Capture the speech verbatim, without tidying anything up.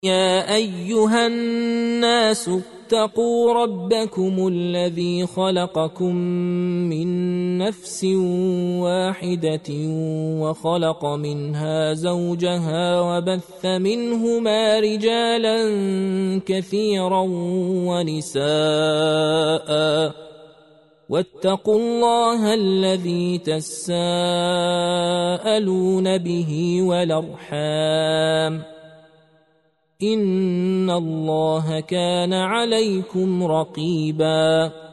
يا أيها الناس اتقوا ربكم الذي خلقكم من نفس واحدة وخلق منها زوجها وبث منهما رجالا كثيرا ونساء واتقوا الله الذي تساءلون به والأرحام إن الله كان عليكم رقيبا